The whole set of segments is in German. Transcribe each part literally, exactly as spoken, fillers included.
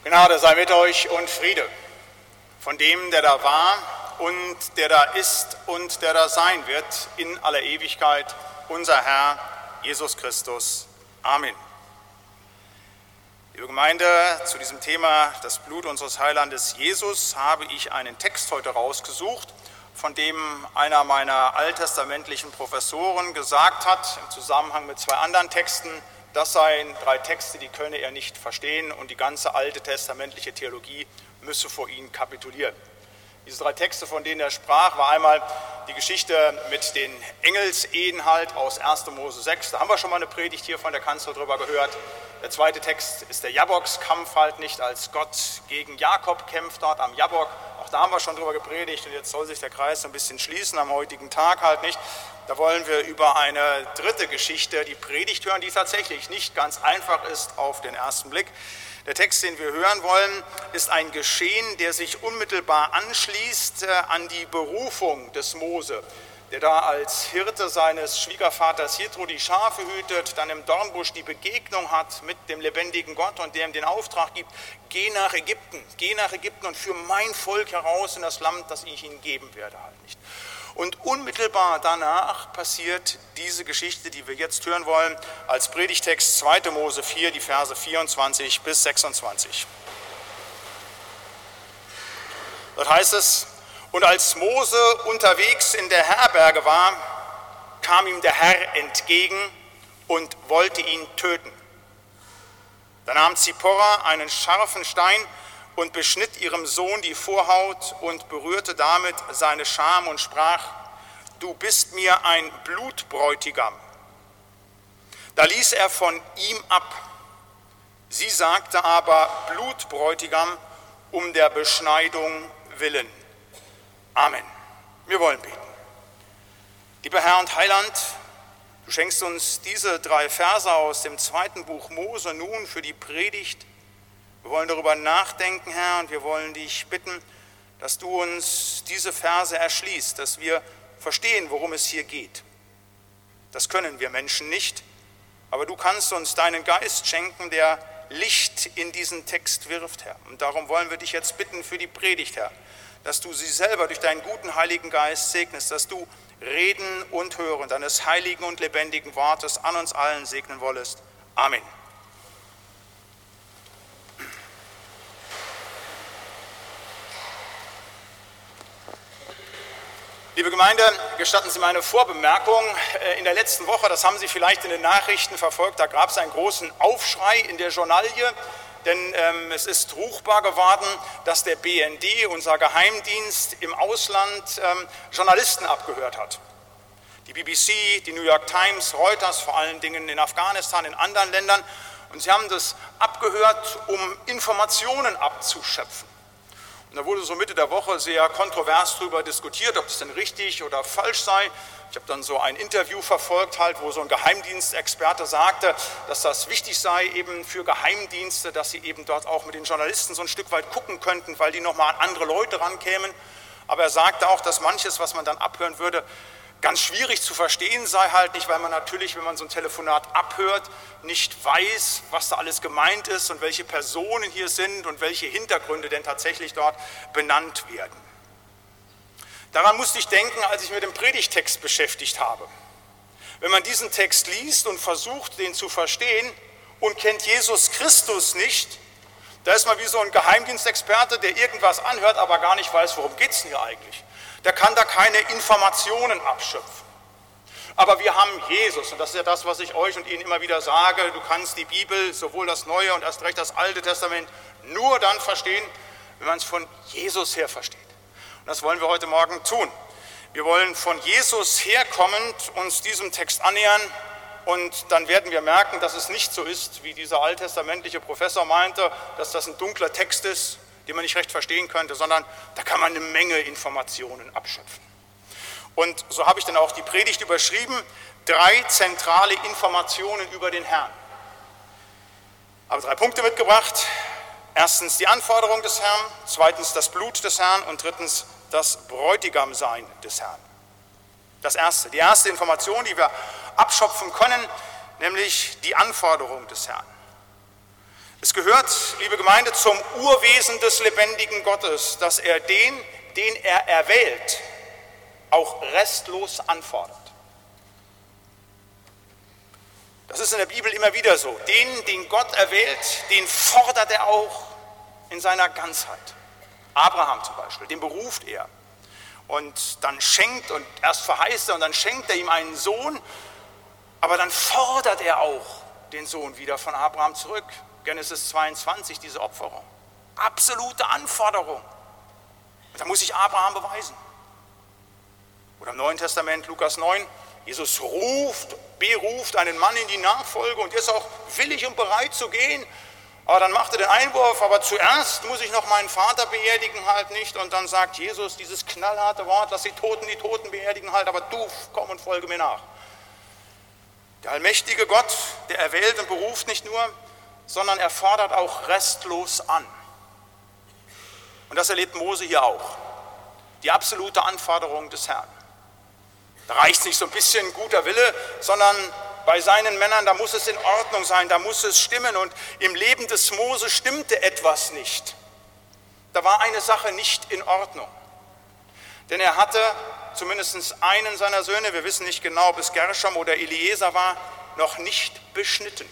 Gnade sei mit euch und Friede von dem, der da war und der da ist und der da sein wird in aller Ewigkeit, unser Herr Jesus Christus. Amen. Liebe Gemeinde, zu diesem Thema das Blut unseres Heilandes Jesus habe ich einen Text heute rausgesucht, von dem einer meiner alttestamentlichen Professoren gesagt hat, im Zusammenhang mit zwei anderen Texten, das seien drei Texte, die könne er nicht verstehen und die ganze alte testamentliche Theologie müsse vor ihnen kapitulieren. Diese drei Texte, von denen er sprach, war einmal die Geschichte mit den Engelsehen halt aus erster Mose sechs, da haben wir schon mal eine Predigt hier von der Kanzel drüber gehört. Der zweite Text ist der Jabboks-Kampf halt nicht, als Gott gegen Jakob kämpft dort am Jabbok. Auch da haben wir schon drüber gepredigt und jetzt soll sich der Kreis ein bisschen schließen am heutigen Tag halt nicht. Da wollen wir über eine dritte Geschichte die Predigt hören, die tatsächlich nicht ganz einfach ist auf den ersten Blick. Der Text, den wir hören wollen, ist ein Geschehen, der sich unmittelbar anschließt an die Berufung des Mose, der da als Hirte seines Schwiegervaters Jethro die Schafe hütet, dann im Dornbusch die Begegnung hat mit dem lebendigen Gott und der ihm den Auftrag gibt, geh nach Ägypten, geh nach Ägypten und führe mein Volk heraus in das Land, das ich ihnen geben werde halt nicht. Und unmittelbar danach passiert diese Geschichte, die wir jetzt hören wollen, als Predigtext zweiter Mose vier, die Verse vierundzwanzig bis sechsundzwanzig. Dort heißt es: Und als Mose unterwegs in der Herberge war, kam ihm der Herr entgegen und wollte ihn töten. Da nahm Zipporah einen scharfen Stein und beschnitt ihrem Sohn die Vorhaut und berührte damit seine Scham und sprach: Du bist mir ein Blutbräutigam. Da ließ er von ihm ab. Sie sagte aber: Blutbräutigam, um der Beschneidung willen. Amen. Wir wollen beten. Lieber Herr und Heiland, du schenkst uns diese drei Verse aus dem zweiten Buch Mose nun für die Predigt. Wir wollen darüber nachdenken, Herr, und wir wollen dich bitten, dass du uns diese Verse erschließt, dass wir verstehen, worum es hier geht. Das können wir Menschen nicht, aber du kannst uns deinen Geist schenken, der Licht in diesen Text wirft, Herr. Und darum wollen wir dich jetzt bitten für die Predigt, Herr, dass du sie selber durch deinen guten Heiligen Geist segnest, dass du Reden und Hören deines heiligen und lebendigen Wortes an uns allen segnen wollest. Amen. Liebe Gemeinde, gestatten Sie mir eine Vorbemerkung. In der letzten Woche, das haben Sie vielleicht in den Nachrichten verfolgt, da gab es einen großen Aufschrei in der Journalie, denn ähm, es ist ruchbar geworden, dass der B N D, unser Geheimdienst im Ausland, ähm, Journalisten abgehört hat. Die B B C, die New York Times, Reuters, vor allen Dingen in Afghanistan, in anderen Ländern. Und sie haben das abgehört, um Informationen abzuschöpfen. Und da wurde so Mitte der Woche sehr kontrovers darüber diskutiert, ob es denn richtig oder falsch sei. Ich habe dann so ein Interview verfolgt, halt, wo so ein Geheimdienstexperte sagte, dass das wichtig sei eben für Geheimdienste, dass sie eben dort auch mit den Journalisten so ein Stück weit gucken könnten, weil die nochmal an andere Leute rankämen. Aber er sagte auch, dass manches, was man dann abhören würde, ganz schwierig zu verstehen sei halt nicht, weil man natürlich, wenn man so ein Telefonat abhört, nicht weiß, was da alles gemeint ist und welche Personen hier sind und welche Hintergründe denn tatsächlich dort benannt werden. Daran musste ich denken, als ich mich mit dem Predigtext beschäftigt habe. Wenn man diesen Text liest und versucht, den zu verstehen und kennt Jesus Christus nicht, da ist man wie so ein Geheimdienstexperte, der irgendwas anhört, aber gar nicht weiß, worum geht es denn hier eigentlich. Der kann da keine Informationen abschöpfen. Aber wir haben Jesus, und das ist ja das, was ich euch und Ihnen immer wieder sage, du kannst die Bibel, sowohl das Neue und erst recht das Alte Testament, nur dann verstehen, wenn man es von Jesus her versteht. Und das wollen wir heute Morgen tun. Wir wollen von Jesus herkommend uns diesem Text annähern und dann werden wir merken, dass es nicht so ist, wie dieser alttestamentliche Professor meinte, dass das ein dunkler Text ist, den man nicht recht verstehen könnte, sondern da kann man eine Menge Informationen abschöpfen. Und so habe ich dann auch die Predigt überschrieben, drei zentrale Informationen über den Herrn. Ich habe drei Punkte mitgebracht. Erstens die Anforderung des Herrn, zweitens das Blut des Herrn und drittens das Bräutigamsein des Herrn. Das erste, die erste Information, die wir abschöpfen können, nämlich die Anforderung des Herrn. Es gehört, liebe Gemeinde, zum Urwesen des lebendigen Gottes, dass er den, den er erwählt, auch restlos anfordert. Das ist in der Bibel immer wieder so. Den, den Gott erwählt, den fordert er auch in seiner Ganzheit. Abraham zum Beispiel, den beruft er. Und dann schenkt, und erst verheißt er, und dann schenkt er ihm einen Sohn, aber dann fordert er auch den Sohn wieder von Abraham zurück. Genesis zweiundzwanzig, diese Opferung. Absolute Anforderung. Und da muss sich Abraham beweisen. Oder im Neuen Testament, Lukas neun, Jesus ruft, beruft einen Mann in die Nachfolge und ist auch willig und bereit zu gehen. Aber dann macht er den Einwurf, aber zuerst muss ich noch meinen Vater beerdigen halt nicht. Und dann sagt Jesus dieses knallharte Wort, lass die Toten die Toten beerdigen halt, aber du komm und folge mir nach. Der allmächtige Gott, der erwählt und beruft nicht nur, sondern er fordert auch restlos an. Und das erlebt Mose hier auch. Die absolute Anforderung des Herrn. Da reicht nicht so ein bisschen guter Wille, sondern bei seinen Männern, da muss es in Ordnung sein, da muss es stimmen. Und im Leben des Mose stimmte etwas nicht. Da war eine Sache nicht in Ordnung. Denn er hatte zumindest einen seiner Söhne, wir wissen nicht genau, ob es Gershom oder Eliezer war, noch nicht beschnitten.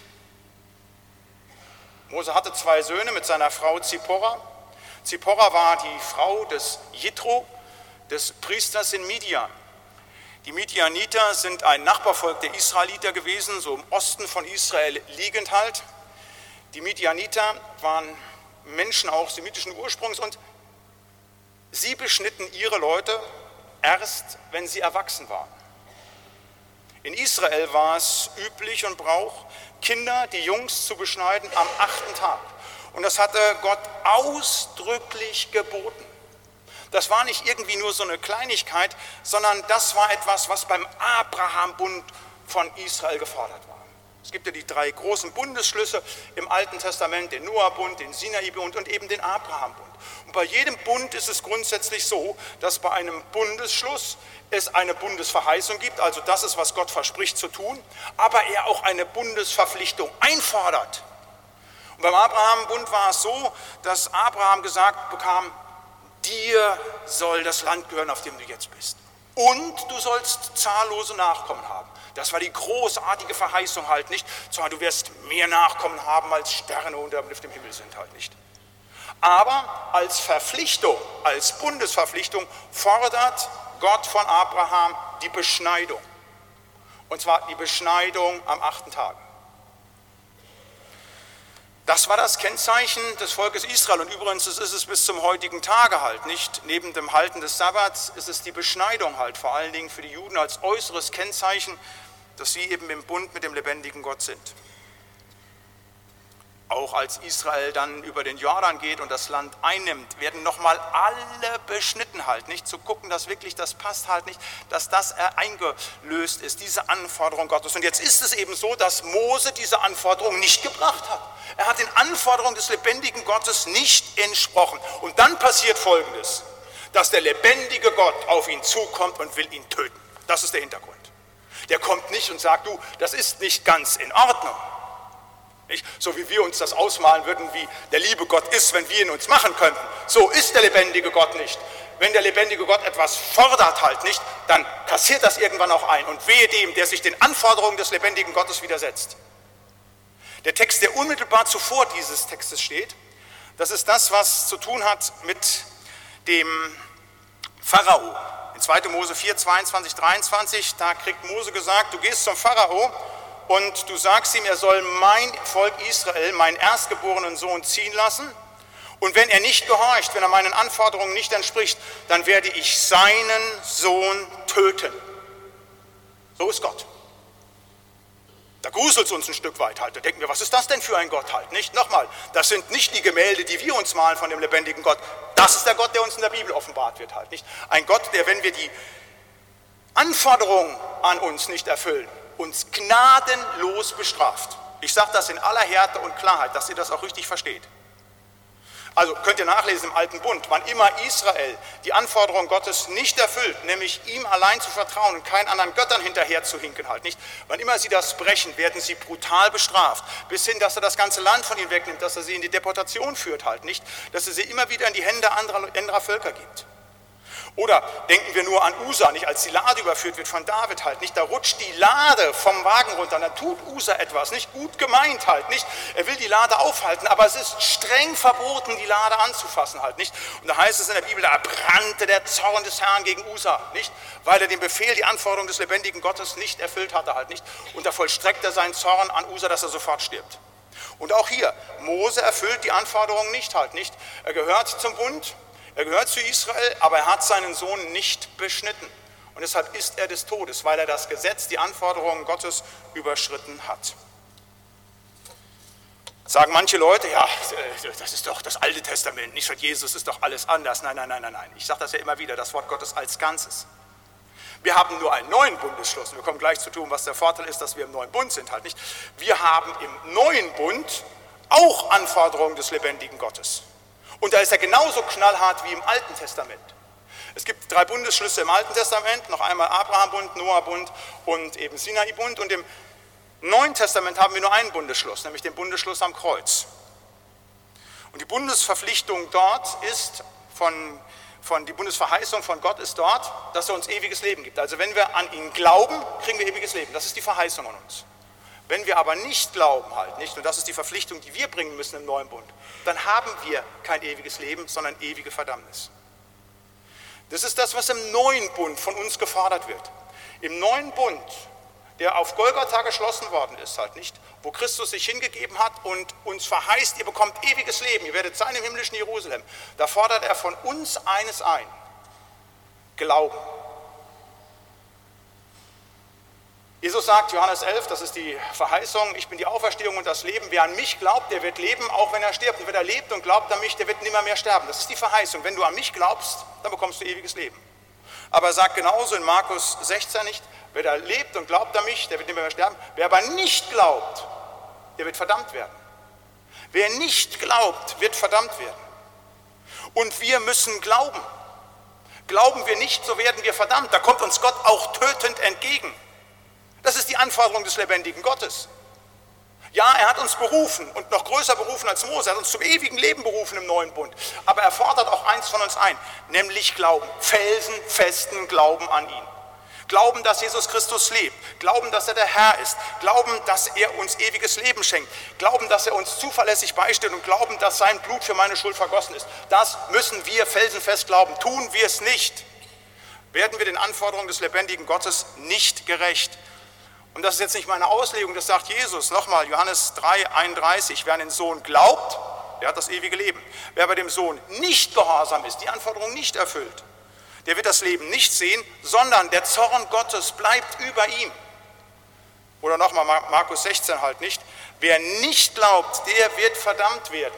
Mose hatte zwei Söhne mit seiner Frau Zipporah. Zipporah war die Frau des Jitro, des Priesters in Midian. Die Midianiter sind ein Nachbarvolk der Israeliter gewesen, so im Osten von Israel liegend halt. Die Midianiter waren Menschen auch semitischen Ursprungs und sie beschnitten ihre Leute erst, wenn sie erwachsen waren. In Israel war es üblich und Brauch, Kinder, die Jungs zu beschneiden am achten Tag. Und das hatte Gott ausdrücklich geboten. Das war nicht irgendwie nur so eine Kleinigkeit, sondern das war etwas, was beim Abraham-Bund von Israel gefordert war. Es gibt ja die drei großen Bundesschlüsse im Alten Testament, den Noah-Bund, den Sinai-Bund und eben den Abraham-Bund. Und bei jedem Bund ist es grundsätzlich so, dass bei einem Bundesschluss es eine Bundesverheißung gibt, also das ist, was Gott verspricht zu tun, aber er auch eine Bundesverpflichtung einfordert. Und beim Abraham-Bund war es so, dass Abraham gesagt bekam, dir soll das Land gehören, auf dem du jetzt bist. Und du sollst zahllose Nachkommen haben. Das war die großartige Verheißung halt nicht, sondern du wirst mehr Nachkommen haben, als Sterne unter dem Himmel sind halt nicht. Aber als Verpflichtung, als Bundesverpflichtung fordert Gott von Abraham die Beschneidung. Und zwar die Beschneidung am achten Tag. Das war das Kennzeichen des Volkes Israel und übrigens ist es bis zum heutigen Tage halt nicht. Neben dem Halten des Sabbats ist es die Beschneidung halt, vor allen Dingen für die Juden als äußeres Kennzeichen, dass sie eben im Bund mit dem lebendigen Gott sind. Auch als Israel dann über den Jordan geht und das Land einnimmt, werden nochmal alle beschnitten halt, nicht zu gucken, dass wirklich das passt halt nicht, dass das eingelöst ist, diese Anforderung Gottes. Und jetzt ist es eben so, dass Mose diese Anforderung nicht gebracht hat. Er hat den Anforderungen des lebendigen Gottes nicht entsprochen. Und dann passiert Folgendes, dass der lebendige Gott auf ihn zukommt und will ihn töten. Das ist der Hintergrund. Der kommt nicht und sagt, du, das ist nicht ganz in Ordnung. Nicht? So wie wir uns das ausmalen würden, wie der liebe Gott ist, wenn wir ihn uns machen könnten. So ist der lebendige Gott nicht. Wenn der lebendige Gott etwas fordert halt nicht, dann kassiert das irgendwann auch ein. Und wehe dem, der sich den Anforderungen des lebendigen Gottes widersetzt. Der Text, der unmittelbar zuvor dieses Textes steht, das ist das, was zu tun hat mit dem Pharao. In zweiter Mose vier, zweiundzwanzig, dreiundzwanzig, da kriegt Mose gesagt, du gehst zum Pharao und du sagst ihm, er soll mein Volk Israel, meinen erstgeborenen Sohn ziehen lassen. Und wenn er nicht gehorcht, wenn er meinen Anforderungen nicht entspricht, dann werde ich seinen Sohn töten. So ist Gott. Da gruselt es uns ein Stück weit halt. Da denken wir, was ist das denn für ein Gott halt? Nicht? Nochmal, das sind nicht die Gemälde, die wir uns malen von dem lebendigen Gott. Das ist der Gott, der uns in der Bibel offenbart wird halt. Nicht? Ein Gott, der, wenn wir die Anforderungen an uns nicht erfüllen, uns gnadenlos bestraft. Ich sage das in aller Härte und Klarheit, dass ihr das auch richtig versteht. Also könnt ihr nachlesen im Alten Bund, wann immer Israel die Anforderungen Gottes nicht erfüllt, nämlich ihm allein zu vertrauen und keinen anderen Göttern hinterher zu hinken halt nicht, wann immer sie das brechen, werden sie brutal bestraft, bis hin, dass er das ganze Land von ihnen wegnimmt, dass er sie in die Deportation führt halt nicht, dass er sie immer wieder in die Hände anderer, anderer Völker gibt. Oder denken wir nur an Usa, nicht, als die Lade überführt wird von David halt, nicht, da rutscht die Lade vom Wagen runter, dann tut Usa etwas, nicht, gut gemeint halt, nicht, er will die Lade aufhalten, aber es ist streng verboten, die Lade anzufassen halt, nicht, und da heißt es in der Bibel, da brannte der Zorn des Herrn gegen Usa, nicht, weil er den Befehl, die Anforderung des lebendigen Gottes nicht erfüllt hatte halt, nicht, und da vollstreckt er seinen Zorn an Usa, dass er sofort stirbt. Und auch hier, Mose erfüllt die Anforderungen nicht halt, nicht, er gehört zum Bund, er gehört zu Israel, aber er hat seinen Sohn nicht beschnitten. Und deshalb ist er des Todes, weil er das Gesetz, die Anforderungen Gottes überschritten hat. Sagen manche Leute, ja, das ist doch das Alte Testament, nicht von Jesus, ist doch alles anders. Nein, nein, nein, nein, nein. Ich sage das ja immer wieder, das Wort Gottes als Ganzes. Wir haben nur einen neuen Bundesschluss. Wir kommen gleich zu tun, was der Vorteil ist, dass wir im neuen Bund sind halt nicht. Wir haben im neuen Bund auch Anforderungen des lebendigen Gottes. Und da ist er genauso knallhart wie im Alten Testament. Es gibt drei Bundesschlüsse im Alten Testament, noch einmal Abraham-Bund, Noah-Bund und eben Sinai-Bund. Und im Neuen Testament haben wir nur einen Bundesschluss, nämlich den Bundesschluss am Kreuz. Und die Bundesverpflichtung dort ist, von, von, die Bundesverheißung von Gott ist dort, dass er uns ewiges Leben gibt. Also wenn wir an ihn glauben, kriegen wir ewiges Leben. Das ist die Verheißung an uns. Wenn wir aber nicht glauben halt nicht, und das ist die Verpflichtung, die wir bringen müssen im neuen Bund, dann haben wir kein ewiges Leben, sondern ewige Verdammnis. Das ist das, was im neuen Bund von uns gefordert wird. Im neuen Bund, der auf Golgatha geschlossen worden ist halt nicht, wo Christus sich hingegeben hat und uns verheißt, ihr bekommt ewiges Leben, ihr werdet sein im himmlischen Jerusalem, da fordert er von uns eines ein: Glauben. Jesus sagt, Johannes elf, das ist die Verheißung, ich bin die Auferstehung und das Leben. Wer an mich glaubt, der wird leben, auch wenn er stirbt. Und wer da lebt und glaubt an mich, der wird nimmer mehr sterben. Das ist die Verheißung. Wenn du an mich glaubst, dann bekommst du ewiges Leben. Aber er sagt genauso in Markus sechzehn nicht, wer da lebt und glaubt an mich, der wird nimmer mehr sterben. Wer aber nicht glaubt, der wird verdammt werden. Wer nicht glaubt, wird verdammt werden. Und wir müssen glauben. Glauben wir nicht, so werden wir verdammt. Da kommt uns Gott auch tötend entgegen. Das ist die Anforderung des lebendigen Gottes. Ja, er hat uns berufen und noch größer berufen als Mose, er hat uns zum ewigen Leben berufen im neuen Bund. Aber er fordert auch eins von uns ein, nämlich Glauben, felsenfesten Glauben an ihn. Glauben, dass Jesus Christus lebt, glauben, dass er der Herr ist, glauben, dass er uns ewiges Leben schenkt, glauben, dass er uns zuverlässig beisteht und glauben, dass sein Blut für meine Schuld vergossen ist. Das müssen wir felsenfest glauben. Tun wir es nicht, werden wir den Anforderungen des lebendigen Gottes nicht gerecht. Und das ist jetzt nicht meine Auslegung, das sagt Jesus. Nochmal, Johannes drei einunddreißig, wer an den Sohn glaubt, der hat das ewige Leben. Wer bei dem Sohn nicht gehorsam ist, die Anforderung nicht erfüllt, der wird das Leben nicht sehen, sondern der Zorn Gottes bleibt über ihm. Oder nochmal Markus sechzehn halt nicht, wer nicht glaubt, der wird verdammt werden.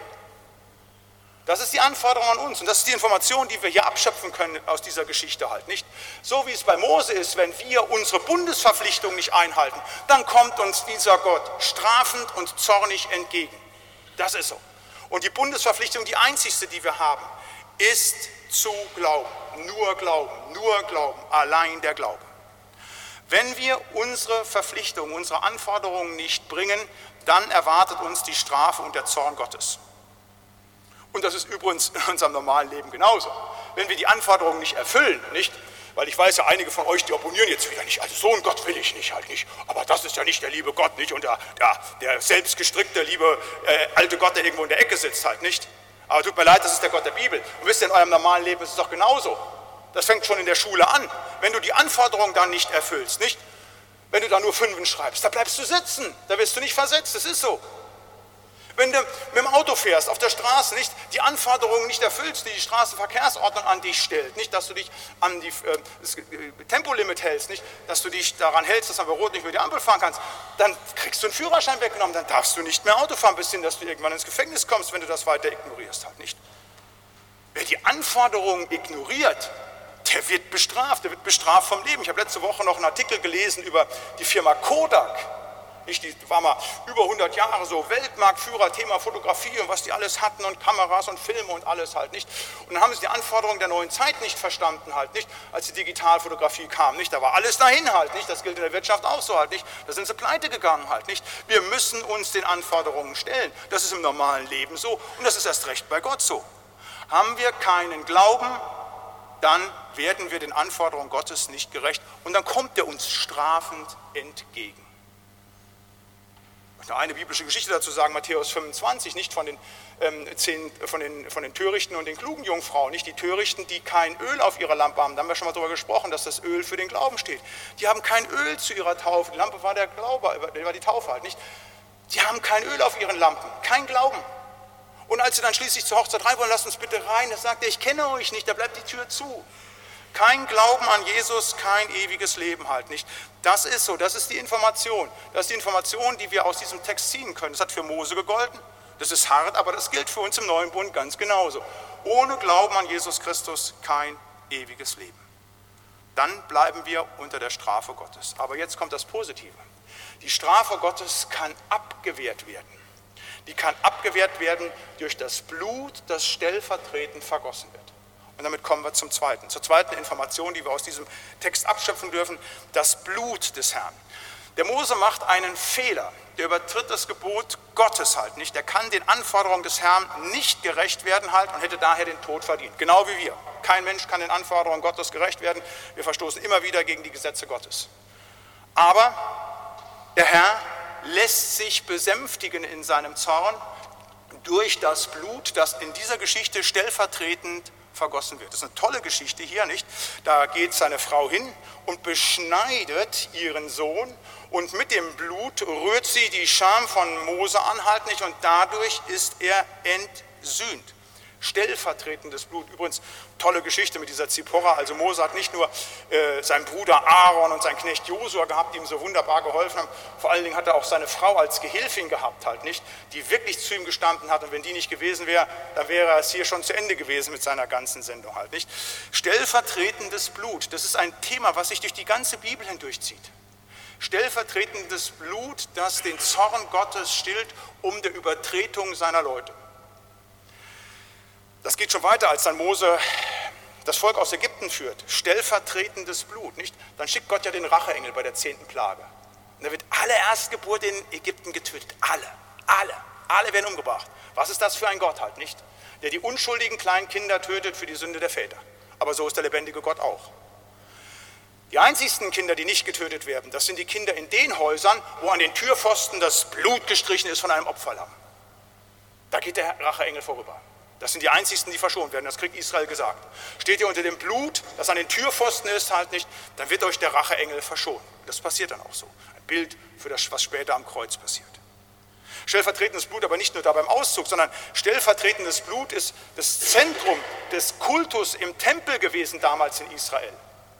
Das ist die Anforderung an uns und das ist die Information, die wir hier abschöpfen können aus dieser Geschichte halt nicht. So wie es bei Mose ist, wenn wir unsere Bundesverpflichtung nicht einhalten, dann kommt uns dieser Gott strafend und zornig entgegen. Das ist so. Und die Bundesverpflichtung, die einzigste, die wir haben, ist zu glauben. Nur glauben, nur glauben, allein der Glaube. Wenn wir unsere Verpflichtung, unsere Anforderungen nicht bringen, dann erwartet uns die Strafe und der Zorn Gottes. Und das ist übrigens in unserem normalen Leben genauso. Wenn wir die Anforderungen nicht erfüllen, nicht? Weil ich weiß ja, einige von euch, die opponieren jetzt wieder nicht. Also so einen Gott will ich nicht, halt nicht. Aber das ist ja nicht der liebe Gott, nicht? Und der, der, der selbstgestrickte, liebe äh, alte Gott, der irgendwo in der Ecke sitzt, halt nicht. Aber tut mir leid, das ist der Gott der Bibel. Und wisst ihr, in eurem normalen Leben ist es doch genauso. Das fängt schon in der Schule an. Wenn du die Anforderungen dann nicht erfüllst, nicht? Wenn du da nur Fünfen schreibst, da bleibst du sitzen. Da wirst du nicht versetzt, das ist so. Wenn du mit dem Auto fährst, auf der Straße, nicht die Anforderungen nicht erfüllst, die die Straßenverkehrsordnung an dich stellt, nicht, dass du dich an die, äh, das Tempolimit hältst, nicht, dass du dich daran hältst, dass du bei Rot nicht über die Ampel fahren kannst, dann kriegst du einen Führerschein weggenommen, dann darfst du nicht mehr Auto fahren, bis hin, dass du irgendwann ins Gefängnis kommst, wenn du das weiter ignorierst halt nicht. Wer die Anforderungen ignoriert, der wird bestraft, der wird bestraft vom Leben. Ich habe letzte Woche noch einen Artikel gelesen über die Firma Kodak. Nicht? Die war mal über hundert Jahre so Weltmarktführer, Thema Fotografie und was die alles hatten und Kameras und Filme und alles halt nicht. Und dann haben sie die Anforderungen der neuen Zeit nicht verstanden halt nicht, als die Digitalfotografie kam. Nicht? Da war alles dahin halt nicht. Das gilt in der Wirtschaft auch so halt nicht. Da sind sie pleite gegangen halt nicht. Wir müssen uns den Anforderungen stellen. Das ist im normalen Leben so und das ist erst recht bei Gott so. Haben wir keinen Glauben, dann werden wir den Anforderungen Gottes nicht gerecht und dann kommt er uns strafend entgegen. Ich möchte eine biblische Geschichte dazu sagen, Matthäus fünfundzwanzig, nicht von den, ähm, zehn, von, den, von den törichten und den klugen Jungfrauen, nicht die törichten, die kein Öl auf ihrer Lampe haben, da haben wir schon mal darüber gesprochen, dass das Öl für den Glauben steht. Die haben kein Öl zu ihrer Taufe, die Lampe war der Glaube, war die Taufe halt nicht. Die haben kein Öl auf ihren Lampen, kein Glauben. Und als sie dann schließlich zur Hochzeit rein wollen, lasst uns bitte rein, da sagt er, ich kenne euch nicht, da bleibt die Tür zu. Kein Glauben an Jesus, kein ewiges Leben halt nicht. Das ist so, das ist die Information. Das ist die Information, die wir aus diesem Text ziehen können. Das hat für Mose gegolten, das ist hart, aber das gilt für uns im Neuen Bund ganz genauso. Ohne Glauben an Jesus Christus kein ewiges Leben. Dann bleiben wir unter der Strafe Gottes. Aber jetzt kommt das Positive. Die Strafe Gottes kann abgewehrt werden. Die kann abgewehrt werden durch das Blut, das stellvertretend vergossen wird. Und damit kommen wir zum zweiten, zur zweiten Information, die wir aus diesem Text abschöpfen dürfen, das Blut des Herrn. Der Mose macht einen Fehler, der übertritt das Gebot Gottes halt nicht. Der kann den Anforderungen des Herrn nicht gerecht werden halt und hätte daher den Tod verdient. Genau wie wir. Kein Mensch kann den Anforderungen Gottes gerecht werden. Wir verstoßen immer wieder gegen die Gesetze Gottes. Aber der Herr lässt sich besänftigen in seinem Zorn durch das Blut, das in dieser Geschichte stellvertretend vergossen wird. Das ist eine tolle Geschichte hier, nicht? Da geht seine Frau hin und beschneidet ihren Sohn und mit dem Blut rührt sie die Scham von Mose an halt nicht und dadurch ist er entsühnt. Stellvertretendes Blut. Übrigens, tolle Geschichte mit dieser Zipporah. Also Mose hat nicht nur äh, seinen Bruder Aaron und seinen Knecht Josua gehabt, die ihm so wunderbar geholfen haben. Vor allen Dingen hat er auch seine Frau als Gehilfin gehabt, halt nicht, die wirklich zu ihm gestanden hat. Und wenn die nicht gewesen wäre, dann wäre es hier schon zu Ende gewesen mit seiner ganzen Sendung halt nicht. Stellvertretendes Blut, das ist ein Thema, was sich durch die ganze Bibel hindurchzieht. Stellvertretendes Blut, das den Zorn Gottes stillt um der Übertretung seiner Leute. Das geht schon weiter, als dann Mose das Volk aus Ägypten führt. Stellvertretendes Blut, nicht? Dann schickt Gott ja den Racheengel bei der zehnten Plage. Und da wird alle Erstgeburt in Ägypten getötet. Alle, alle, alle werden umgebracht. Was ist das für ein Gott halt, nicht? Der die unschuldigen kleinen Kinder tötet für die Sünde der Väter. Aber so ist der lebendige Gott auch. Die einzigsten Kinder, die nicht getötet werden, das sind die Kinder in den Häusern, wo an den Türpfosten das Blut gestrichen ist von einem Opferlamm. Da geht der Racheengel vorüber. Das sind die einzigsten, die verschont werden. Das kriegt Israel gesagt. Steht ihr unter dem Blut, das an den Türpfosten ist, halt nicht, dann wird euch der Racheengel verschonen. Das passiert dann auch so. Ein Bild für das, was später am Kreuz passiert. Stellvertretendes Blut aber nicht nur da beim Auszug, sondern stellvertretendes Blut ist das Zentrum des Kultus im Tempel gewesen damals in Israel.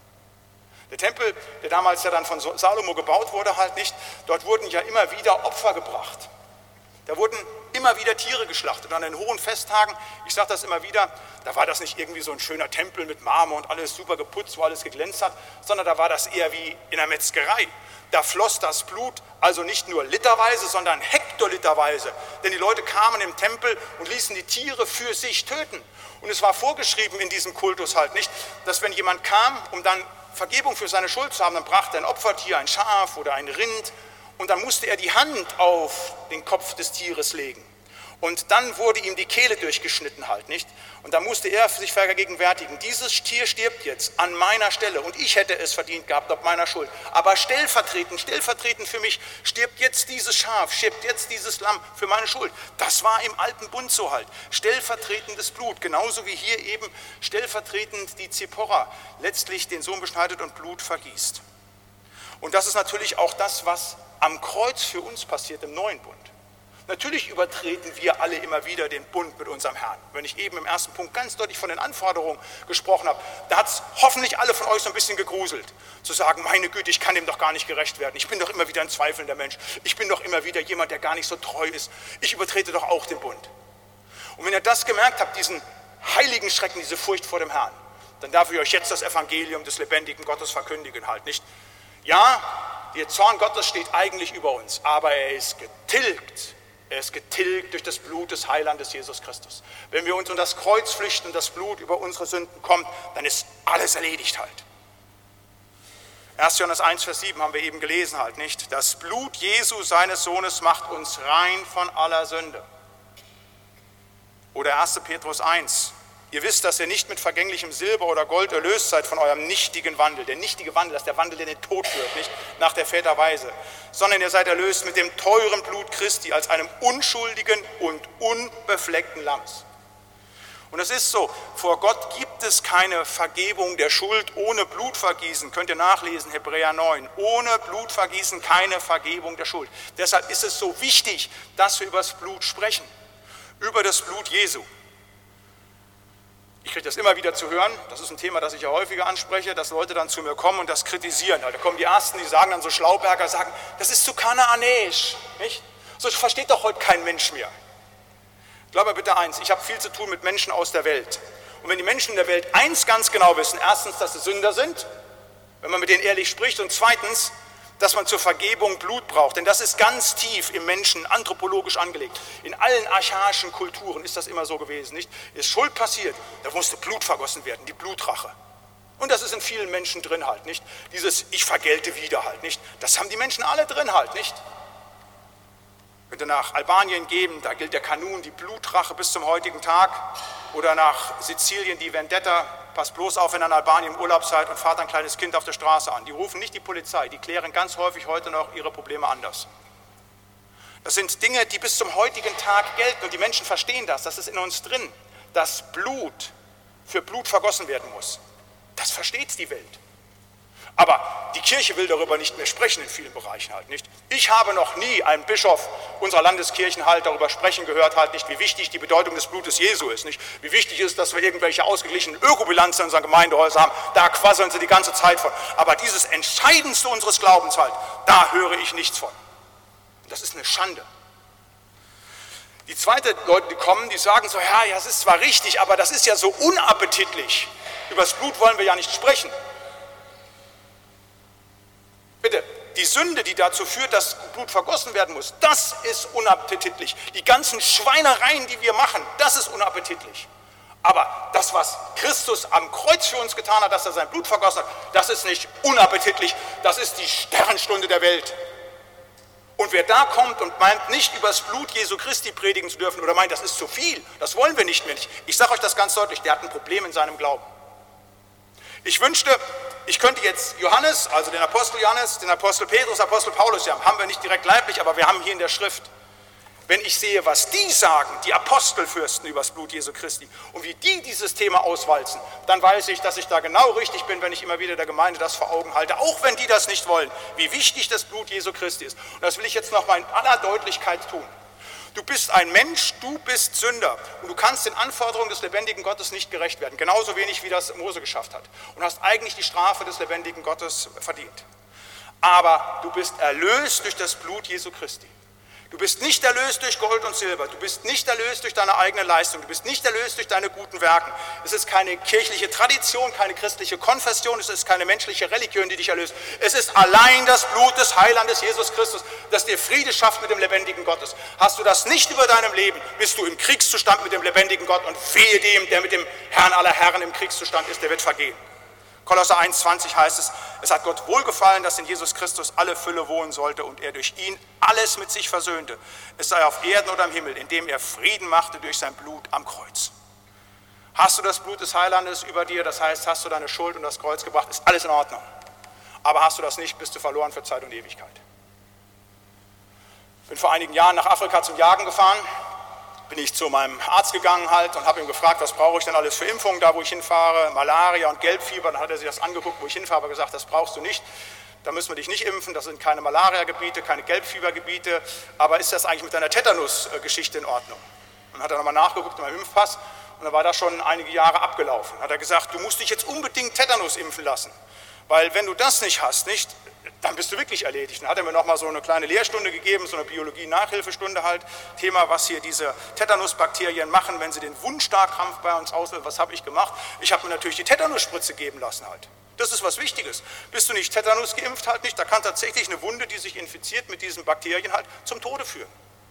Der Tempel, der damals ja dann von Salomo gebaut wurde, halt nicht, dort wurden ja immer wieder Opfer gebracht. Da wurden immer wieder Tiere geschlachtet. Und an den hohen Festtagen, ich sage das immer wieder, da war das nicht irgendwie so ein schöner Tempel mit Marmor und alles super geputzt, wo alles geglänzt hat, sondern da war das eher wie in der Metzgerei. Da floss das Blut also nicht nur literweise, sondern hektoliterweise. Denn die Leute kamen im Tempel und ließen die Tiere für sich töten. Und es war vorgeschrieben in diesem Kultus halt nicht, dass wenn jemand kam, um dann Vergebung für seine Schuld zu haben, dann brachte er ein Opfertier, ein Schaf oder ein Rind, und dann musste er die Hand auf den Kopf des Tieres legen. Und dann wurde ihm die Kehle durchgeschnitten halt, nicht? Und dann musste er sich vergegenwärtigen, dieses Tier stirbt jetzt an meiner Stelle und ich hätte es verdient gehabt, ob meiner Schuld. Aber stellvertretend, stellvertretend für mich stirbt jetzt dieses Schaf, stirbt jetzt dieses Lamm für meine Schuld. Das war im alten Bund so halt. Stellvertretendes Blut, genauso wie hier eben stellvertretend die Zipporah letztlich den Sohn beschneidet und Blut vergießt. Und das ist natürlich auch das, was am Kreuz für uns passiert im neuen Bund. Natürlich übertreten wir alle immer wieder den Bund mit unserem Herrn. Wenn ich eben im ersten Punkt ganz deutlich von den Anforderungen gesprochen habe, da hat es hoffentlich alle von euch so ein bisschen gegruselt. Zu sagen, meine Güte, ich kann dem doch gar nicht gerecht werden. Ich bin doch immer wieder ein zweifelnder Mensch. Ich bin doch immer wieder jemand, der gar nicht so treu ist. Ich übertrete doch auch den Bund. Und wenn ihr das gemerkt habt, diesen heiligen Schrecken, diese Furcht vor dem Herrn, dann darf ich euch jetzt das Evangelium des lebendigen Gottes verkündigen halt, nicht? Ja, der Zorn Gottes steht eigentlich über uns, aber er ist getilgt. Er ist getilgt durch das Blut des Heilandes Jesus Christus. Wenn wir uns unter das Kreuz flüchten und das Blut über unsere Sünden kommt, dann ist alles erledigt halt. erster Johannes eins, Vers sieben haben wir eben gelesen halt, nicht? Das Blut Jesu, seines Sohnes, macht uns rein von aller Sünde. Oder erster Petrus eins. Ihr wisst, dass ihr nicht mit vergänglichem Silber oder Gold erlöst seid von eurem nichtigen Wandel. Der nichtige Wandel, das ist der Wandel, der den Tod führt, nicht nach der Väterweise. Sondern ihr seid erlöst mit dem teuren Blut Christi als einem unschuldigen und unbefleckten Lamms. Und es ist so, vor Gott gibt es keine Vergebung der Schuld ohne Blutvergießen. Könnt ihr nachlesen, Hebräer neun. Ohne Blutvergießen keine Vergebung der Schuld. Deshalb ist es so wichtig, dass wir über das Blut sprechen. Über das Blut Jesu. Ich kriege das immer wieder zu hören, das ist ein Thema, das ich ja häufiger anspreche, dass Leute dann zu mir kommen und das kritisieren. Da kommen die Ersten, die sagen dann so Schlauberger, sagen, das ist zu kanaanäisch, nicht? So versteht doch heute kein Mensch mehr. Glaub mir bitte eins, ich habe viel zu tun mit Menschen aus der Welt. Und wenn die Menschen in der Welt eins ganz genau wissen, erstens, dass sie Sünder sind, wenn man mit denen ehrlich spricht, und zweitens, dass man zur Vergebung Blut braucht, denn das ist ganz tief im Menschen anthropologisch angelegt. In allen archaischen Kulturen ist das immer so gewesen, nicht? Ist Schuld passiert, da musste Blut vergossen werden, die Blutrache. Und das ist in vielen Menschen drin halt, nicht? Dieses ich vergelte wieder halt, nicht? Das haben die Menschen alle drin halt, nicht? Wenn wir nach Albanien gehen, da gilt der Kanun, die Blutrache bis zum heutigen Tag. Oder nach Sizilien die Vendetta. Passt bloß auf, wenn ihr in Albanien im Urlaub seid und fahrt ein kleines Kind auf der Straße an. Die rufen nicht die Polizei, die klären ganz häufig heute noch ihre Probleme anders. Das sind Dinge, die bis zum heutigen Tag gelten und die Menschen verstehen das. Das ist in uns drin, dass Blut für Blut vergossen werden muss. Das versteht die Welt. Aber die Kirche will darüber nicht mehr sprechen in vielen Bereichen halt nicht. Ich habe noch nie einen Bischof unserer Landeskirchen halt darüber sprechen gehört halt nicht, wie wichtig die Bedeutung des Blutes Jesu ist, nicht? Wie wichtig ist, dass wir irgendwelche ausgeglichenen Ökobilanzen in unseren Gemeindehäusern haben. Da quasseln sie die ganze Zeit von. Aber dieses Entscheidendste unseres Glaubens halt, da höre ich nichts von. Das ist eine Schande. Die zweite Leute, die kommen, die sagen so, ja, ja, das ist zwar richtig, aber das ist ja so unappetitlich. Über das Blut wollen wir ja nicht sprechen. Bitte, die Sünde, die dazu führt, dass Blut vergossen werden muss, das ist unappetitlich. Die ganzen Schweinereien, die wir machen, das ist unappetitlich. Aber das, was Christus am Kreuz für uns getan hat, dass er sein Blut vergossen hat, das ist nicht unappetitlich, das ist die Sternstunde der Welt. Und wer da kommt und meint, nicht über das Blut Jesu Christi predigen zu dürfen oder meint, das ist zu viel, das wollen wir nicht mehr. Ich sage euch das ganz deutlich, der hat ein Problem in seinem Glauben. Ich wünschte, ich könnte jetzt Johannes, also den Apostel Johannes, den Apostel Petrus, Apostel Paulus, ja, haben wir nicht direkt leiblich, aber wir haben hier in der Schrift. Wenn ich sehe, was die sagen, die Apostelfürsten über das Blut Jesu Christi und wie die dieses Thema auswalzen, dann weiß ich, dass ich da genau richtig bin, wenn ich immer wieder der Gemeinde das vor Augen halte, auch wenn die das nicht wollen, wie wichtig das Blut Jesu Christi ist. Und das will ich jetzt noch mal in aller Deutlichkeit tun. Du bist ein Mensch, du bist Sünder und du kannst den Anforderungen des lebendigen Gottes nicht gerecht werden, genauso wenig wie das Mose geschafft hat und hast eigentlich die Strafe des lebendigen Gottes verdient. Aber du bist erlöst durch das Blut Jesu Christi. Du bist nicht erlöst durch Gold und Silber, du bist nicht erlöst durch deine eigene Leistung, du bist nicht erlöst durch deine guten Werken. Es ist keine kirchliche Tradition, keine christliche Konfession, es ist keine menschliche Religion, die dich erlöst. Es ist allein das Blut des Heilandes Jesus Christus, das dir Friede schafft mit dem lebendigen Gottes. Hast du das nicht über deinem Leben, bist du im Kriegszustand mit dem lebendigen Gott und wehe dem, der mit dem Herrn aller Herren im Kriegszustand ist, der wird vergehen. Kolosser eins zwanzig heißt es, es hat Gott wohlgefallen, dass in Jesus Christus alle Fülle wohnen sollte und er durch ihn alles mit sich versöhnte. Es sei auf Erden oder im Himmel, indem er Frieden machte durch sein Blut am Kreuz. Hast du das Blut des Heilandes über dir, das heißt, hast du deine Schuld und das Kreuz gebracht, ist alles in Ordnung. Aber hast du das nicht, bist du verloren für Zeit und Ewigkeit. Ich bin vor einigen Jahren nach Afrika zum Jagen gefahren. Bin ich zu meinem Arzt gegangen halt und habe ihm gefragt, was brauche ich denn alles für Impfungen da, wo ich hinfahre, Malaria und Gelbfieber. Dann hat er sich das angeguckt, wo ich hinfahre, aber gesagt, das brauchst du nicht. Da müssen wir dich nicht impfen, das sind keine Malaria-Gebiete, keine Gelbfiebergebiete. Aber ist das eigentlich mit deiner Tetanus-Geschichte in Ordnung? Und dann hat er nochmal nachgeguckt in meinem Impfpass und dann war das schon einige Jahre abgelaufen. Dann hat er gesagt, du musst dich jetzt unbedingt Tetanus impfen lassen, weil wenn du das nicht hast, nicht, dann bist du wirklich erledigt. Dann hat er mir nochmal so eine kleine Lehrstunde gegeben, so eine Biologie-Nachhilfestunde halt, Thema, was hier diese Tetanusbakterien wenn sie den Wundstarkrampf bei uns auslösen. Was habe ich gemacht? Ich habe mir natürlich die Tetanusspritze geben lassen halt. Das ist was Wichtiges. Bist du nicht Tetanus geimpft, halt nicht, da kann tatsächlich eine Wunde, die sich infiziert mit diesen Bakterien halt zum Tode führen.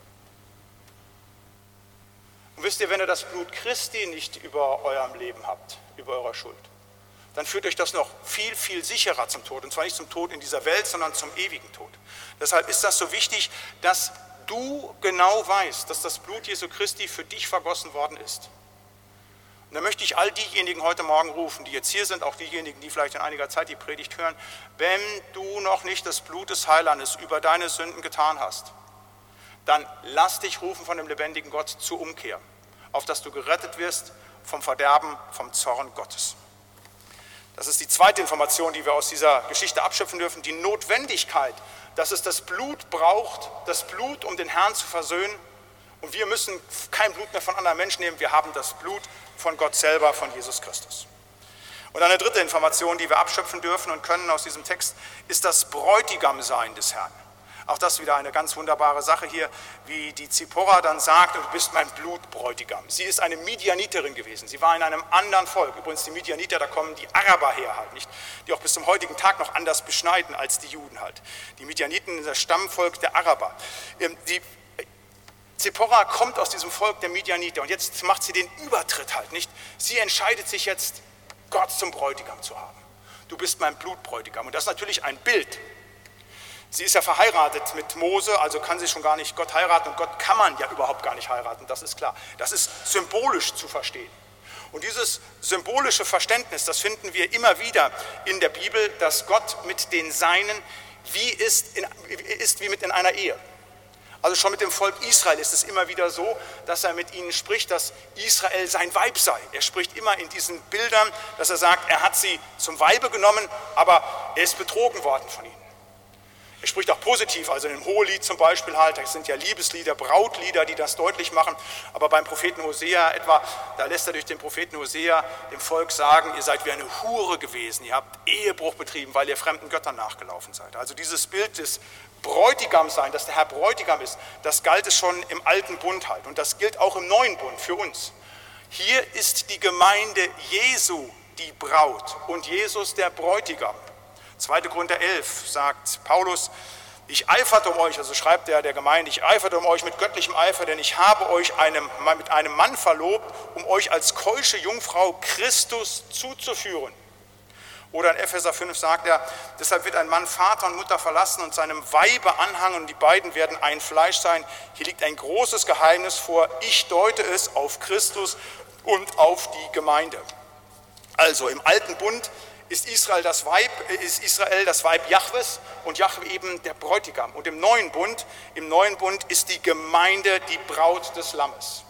Und wisst ihr, wenn ihr das Blut Christi nicht über eurem Leben habt, über eurer Schuld, dann führt euch das noch viel, viel sicherer zum Tod. Und zwar nicht zum Tod in dieser Welt, sondern zum ewigen Tod. Deshalb ist das so wichtig, dass du genau weißt, dass das Blut Jesu Christi für dich vergossen worden ist. Und da möchte ich all diejenigen heute Morgen rufen, die jetzt hier sind, auch diejenigen, die vielleicht in einiger Zeit die Predigt hören, wenn du noch nicht das Blut des Heilandes über deine Sünden getan hast, dann lass dich rufen von dem lebendigen Gott zur Umkehr, auf dass du gerettet wirst vom Verderben, vom Zorn Gottes. Das ist die zweite Information, die wir aus dieser Geschichte abschöpfen dürfen, die Notwendigkeit, dass es das Blut braucht, das Blut, um den Herrn zu versöhnen. Und wir müssen kein Blut mehr von anderen Menschen nehmen, wir haben das Blut von Gott selber, von Jesus Christus. Und eine dritte Information, die wir abschöpfen dürfen und können aus diesem Text, ist das Bräutigamsein des Herrn. Auch das wieder eine ganz wunderbare Sache hier, wie die Zipporah dann sagt, du bist mein Blutbräutigam. Sie ist eine Midianiterin gewesen, sie war in einem anderen Volk. Übrigens die Midianiter, da kommen die Araber her halt, nicht? Die auch bis zum heutigen Tag noch anders beschneiden als die Juden halt. Die Midianiten sind das Stammvolk der Araber. Die Zipporah kommt aus diesem Volk der Midianiter und jetzt macht sie den Übertritt halt, nicht? Sie entscheidet sich jetzt, Gott zum Bräutigam zu haben. Du bist mein Blutbräutigam. Und das ist natürlich ein Bild. Sie ist ja verheiratet mit Mose, also kann sie schon gar nicht Gott heiraten. Und Gott kann man ja überhaupt gar nicht heiraten, das ist klar. Das ist symbolisch zu verstehen. Und dieses symbolische Verständnis, das finden wir immer wieder in der Bibel, dass Gott mit den Seinen wie ist, in, ist wie mit in einer Ehe. Also schon mit dem Volk Israel ist es immer wieder so, dass er mit ihnen spricht, dass Israel sein Weib sei. Er spricht immer in diesen Bildern, dass er sagt, er hat sie zum Weibe genommen, aber er ist betrogen worden von ihnen. Er spricht auch positiv, also in dem Hohelied zum Beispiel halt, das sind ja Liebeslieder, Brautlieder, die das deutlich machen, aber beim Propheten Hosea etwa, da lässt er durch den Propheten Hosea dem Volk sagen, ihr seid wie eine Hure gewesen, ihr habt Ehebruch betrieben, weil ihr fremden Göttern nachgelaufen seid. Also dieses Bild des Bräutigams sein, dass der Herr Bräutigam ist, das galt es schon im alten Bund halt und das gilt auch im neuen Bund für uns. Hier ist die Gemeinde Jesu die Braut und Jesus der Bräutigam. zweiter Korinther elf sagt Paulus, ich eiferte um euch, also schreibt er der Gemeinde, ich eiferte um euch mit göttlichem Eifer, denn ich habe euch einem, mit einem Mann verlobt, um euch als keusche Jungfrau Christus zuzuführen. Oder in Epheser fünf sagt er, deshalb wird ein Mann Vater und Mutter verlassen und seinem Weibe anhangen und die beiden werden ein Fleisch sein. Hier liegt ein großes Geheimnis vor, ich deute es auf Christus und auf die Gemeinde. Also im alten Bund ist Israel das Weib, ist Israel das Weib Jahwes und Jahwe eben der Bräutigam. Und im neuen Bund, im neuen Bund ist die Gemeinde die Braut des Lammes.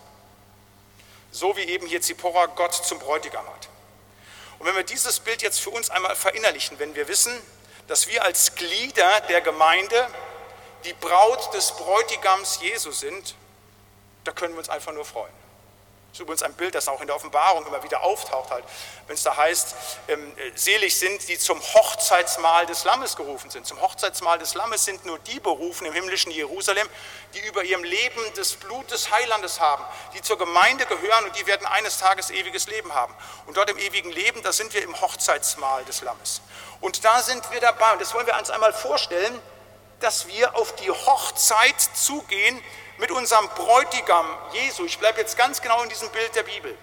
So wie eben hier Zipporah Gott zum Bräutigam hat. Und wenn wir dieses Bild jetzt für uns einmal verinnerlichen, wenn wir wissen, dass wir als Glieder der Gemeinde die Braut des Bräutigams Jesu sind, da können wir uns einfach nur freuen. Das ist übrigens ein Bild, das auch in der Offenbarung immer wieder auftaucht, halt, wenn es da heißt, ähm, selig sind, die zum Hochzeitsmahl des Lammes gerufen sind. Zum Hochzeitsmahl des Lammes sind nur die berufen im himmlischen Jerusalem, die über ihrem Leben das Blut des Heilandes haben, die zur Gemeinde gehören und die werden eines Tages ewiges Leben haben. Und dort im ewigen Leben, da sind wir im Hochzeitsmahl des Lammes. Und da sind wir dabei, und das wollen wir uns einmal vorstellen, dass wir auf die Hochzeit zugehen, mit unserem Bräutigam Jesu. Ich bleibe jetzt ganz genau in diesem Bild der Bibel.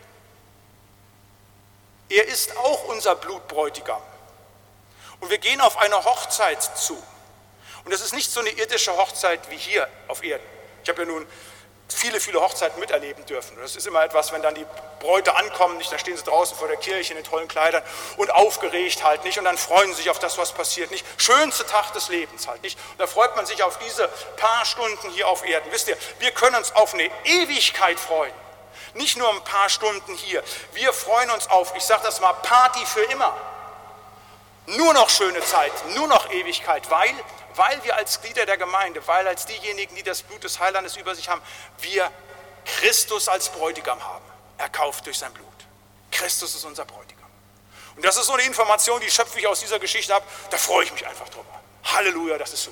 Er ist auch unser Blutbräutigam. Und wir gehen auf eine Hochzeit zu. Und das ist nicht so eine irdische Hochzeit wie hier auf Erden. Ich habe ja nun viele, viele Hochzeiten miterleben dürfen. Das ist immer etwas, wenn dann die Bräute ankommen, nicht, dann stehen sie draußen vor der Kirche in den tollen Kleidern und aufgeregt halt nicht und dann freuen sie sich auf das, was passiert, nicht. Schönste Tag des Lebens halt nicht. Und da freut man sich auf diese paar Stunden hier auf Erden. Wisst ihr, wir können uns auf eine Ewigkeit freuen. Nicht nur ein paar Stunden hier. Wir freuen uns auf, ich sage das mal, Party für immer. Nur noch schöne Zeit, nur noch Ewigkeit, weil weil wir als Glieder der Gemeinde, weil als diejenigen, die das Blut des Heilandes über sich haben, wir Christus als Bräutigam haben, erkauft durch sein Blut. Christus ist unser Bräutigam. Und das ist so eine Information, die schöpfe ich aus dieser Geschichte ab, da freue ich mich einfach drüber. Halleluja, das ist super.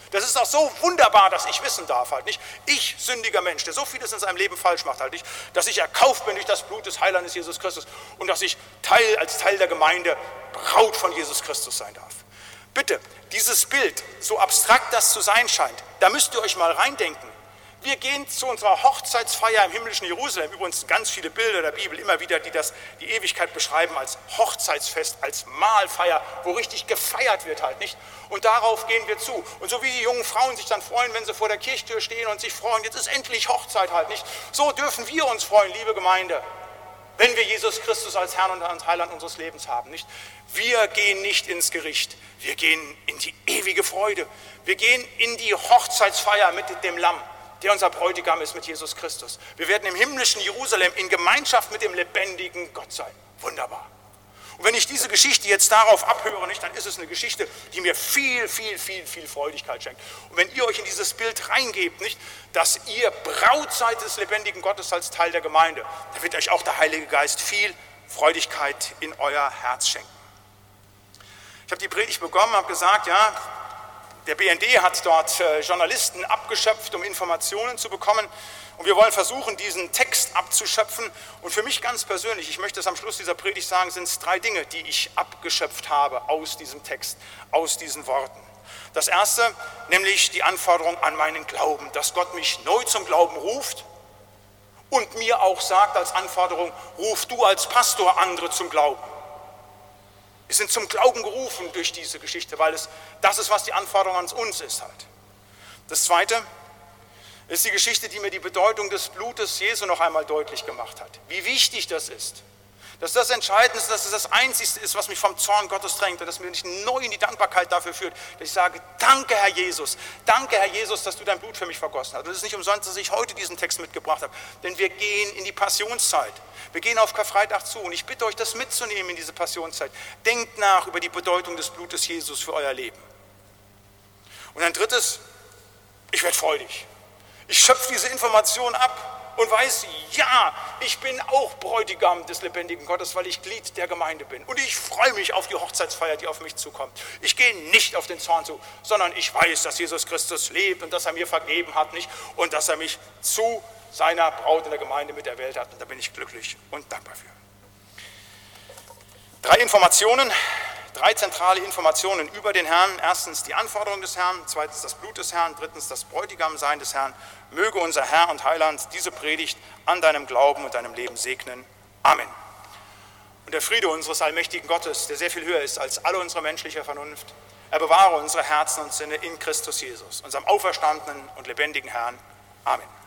Das ist auch so wunderbar, dass ich wissen darf halt nicht, ich, sündiger Mensch, der so vieles in seinem Leben falsch macht halt nicht, dass ich erkauft bin durch das Blut des Heilandes Jesus Christus und dass ich Teil, als Teil der Gemeinde Braut von Jesus Christus sein darf. Bitte, dieses Bild, so abstrakt das zu sein scheint, da müsst ihr euch mal reindenken. Wir gehen zu unserer Hochzeitsfeier im himmlischen Jerusalem, übrigens ganz viele Bilder der Bibel, immer wieder, die das, die Ewigkeit beschreiben als Hochzeitsfest, als Mahlfeier, wo richtig gefeiert wird halt, nicht? Und darauf gehen wir zu. Und so wie die jungen Frauen sich dann freuen, wenn sie vor der Kirchtür stehen und sich freuen, jetzt ist endlich Hochzeit halt, nicht? So dürfen wir uns freuen, liebe Gemeinde, wenn wir Jesus Christus als Herrn und als Heiland unseres Lebens haben, nicht? Wir gehen nicht ins Gericht, wir gehen in die ewige Freude, wir gehen in die Hochzeitsfeier mit dem Lamm, der unser Bräutigam ist, mit Jesus Christus. Wir werden im himmlischen Jerusalem in Gemeinschaft mit dem lebendigen Gott sein. Wunderbar. Und wenn ich diese Geschichte jetzt darauf abhöre, nicht, dann ist es eine Geschichte, die mir viel, viel, viel, viel Freudigkeit schenkt. Und wenn ihr euch in dieses Bild reingebt, nicht, dass ihr Braut seid des lebendigen Gottes als Teil der Gemeinde, dann wird euch auch der Heilige Geist viel Freudigkeit in euer Herz schenken. Ich habe die Predigt bekommen, habe gesagt, ja, der B N D hat dort äh, Journalisten abgeschöpft, um Informationen zu bekommen. Und wir wollen versuchen, diesen Text abzuschöpfen. Und für mich ganz persönlich, ich möchte es am Schluss dieser Predigt sagen, sind es drei Dinge, die ich abgeschöpft habe aus diesem Text, aus diesen Worten. Das erste, nämlich die Anforderung an meinen Glauben, dass Gott mich neu zum Glauben ruft und mir auch sagt als Anforderung, ruf du als Pastor andere zum Glauben. Wir sind zum Glauben gerufen durch diese Geschichte, weil es das ist, was die Anforderung an uns ist halt. Das Zweite ist die Geschichte, die mir die Bedeutung des Blutes Jesu noch einmal deutlich gemacht hat. Wie wichtig das ist. Dass das Entscheidende ist, dass es das Einzige ist, was mich vom Zorn Gottes drängt und dass mich neu in die Dankbarkeit dafür führt, dass ich sage, danke Herr Jesus, danke Herr Jesus, dass du dein Blut für mich vergossen hast. Und es ist nicht umsonst, dass ich heute diesen Text mitgebracht habe, denn wir gehen in die Passionszeit. Wir gehen auf Karfreitag zu und ich bitte euch, das mitzunehmen in diese Passionszeit. Denkt nach über die Bedeutung des Blutes Jesus für euer Leben. Und ein drittes, ich werde freudig. Ich schöpfe diese Information ab. Und weiß, ja, ich bin auch Bräutigam des lebendigen Gottes, weil ich Glied der Gemeinde bin. Und ich freue mich auf die Hochzeitsfeier, die auf mich zukommt. Ich gehe nicht auf den Zorn zu, sondern ich weiß, dass Jesus Christus lebt und dass er mir vergeben hat, nicht? Und dass er mich zu seiner Braut in der Gemeinde mit erwählt hat. Und da bin ich glücklich und dankbar für. Drei Informationen, drei zentrale Informationen über den Herrn. Erstens die Anforderung des Herrn, zweitens das Blut des Herrn, drittens das Bräutigamsein des Herrn. Möge unser Herr und Heiland diese Predigt an deinem Glauben und deinem Leben segnen. Amen. Und der Friede unseres allmächtigen Gottes, der sehr viel höher ist als alle unsere menschliche Vernunft, er bewahre unsere Herzen und Sinne in Christus Jesus, unserem auferstandenen und lebendigen Herrn. Amen.